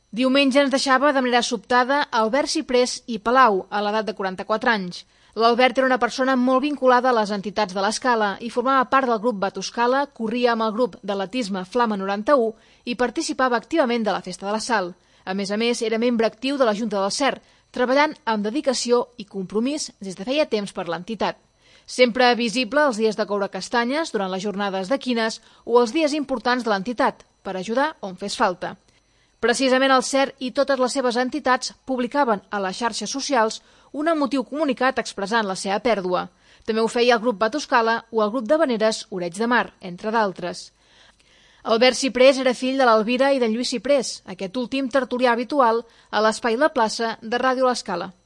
Diumenge ens deixava de manera sobtada Albert Ciprés i Palau, a l'edat de 44 anys. L'Albert era una persona molt vinculada a les entitats de l'Escala i formava part del grup Batuscala, corria amb el grup d'atletisme Flama 91 i participava activament de la Festa de la Sal. A més, era membre actiu de la Junta del CER, treballant amb dedicació i compromís des de feia temps per l'entitat. Sempre visible els dies de coure castanyes, durant les jornades de quines o els dies importants de l'entitat, per ajudar on fes falta. Precisament el CER i totes les seves entitats publicaven a les xarxes socials un emotiu comunicat expressant la seva pèrdua. També ho feia el grup Batuscala o el grup de veneres Oreig de Mar, entre d'altres. Albert Ciprés era fill de l'Elvira i d'en Lluís Ciprés, aquest últim tertulià habitual a l'Espai La Plaça de Ràdio L'Escala.